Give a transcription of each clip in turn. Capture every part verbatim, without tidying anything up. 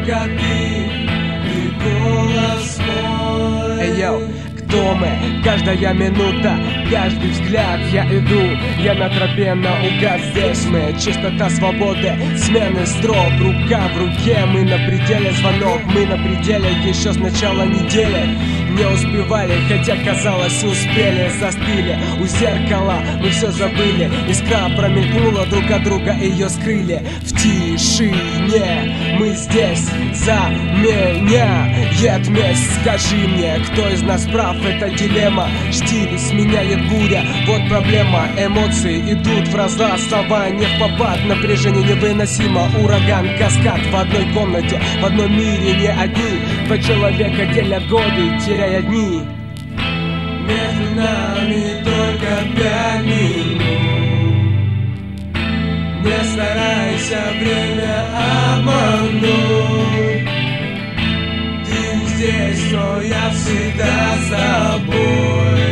только ты и голос мой. Эй, йоу, кто мы? Каждая минута, каждый взгляд, я иду, я на тропе наугад. Здесь мы, чистота свободы, смены строк, рука в руке, мы на пределе, звонок, мы на пределе еще с начала недели. Не успевали, хотя казалось успели, застыли у зеркала, мы все забыли. Искра промелькнула друг от друга, ее скрыли в тишине. Мы здесь за меня, отметь, скажи мне, кто из нас прав, это дилемма. Штиль сменяет буря, вот проблема. Эмоции идут в разлад, слова не в попад, напряжение невыносимо, ураган, каскад. В одной комнате, в одном мире не одни, два человека делят годы, теряя дни. Между нами только пять минут. Не старайся время обмануть. Ты здесь, но я всегда с тобой.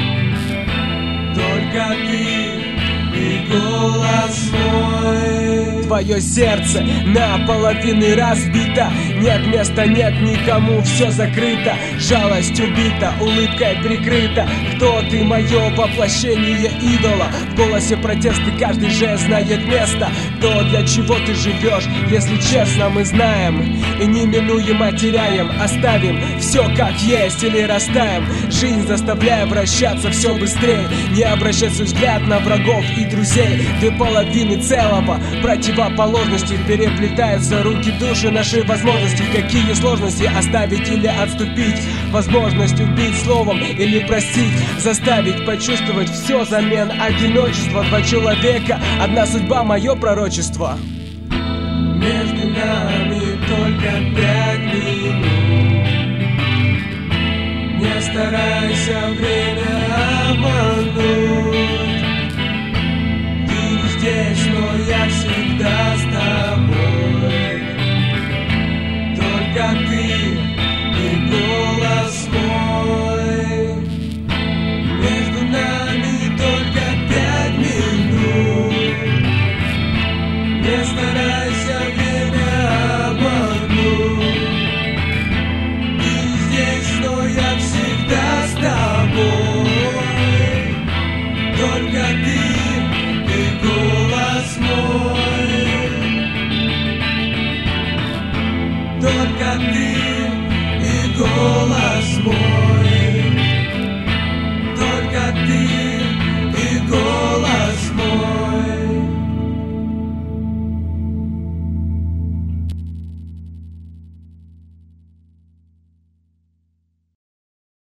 Только ты и голос мой. Твое сердце наполовину разбито, нет места, нет никому, все закрыто. Жалость убита, улыбкой прикрыта. Кто ты, мое воплощение идола? В голосе протеста каждый же знает место. То, для чего ты живешь, если честно, мы знаем. И неминуемо теряем, оставим все как есть или растаем. Жизнь заставляя вращаться все быстрее. Не обращать свой взгляд на врагов и друзей. Две половины целого, противоположности, переплетаются руки, души, наши возможности. Какие сложности оставить или отступить? Возможность убить словом или простить, заставить почувствовать все взамен одиночества. Два человека, одна судьба, мое пророчество. Между нами только пять минут. Не старайся время обмануть. Ты здесь, но я всегда с тобой. Только ты и голос мой. Между нами только пять минут. Не старайся время обмануть. Ты здесь, но я всегда с тобой. Только ты и голос мой. Только ты и голос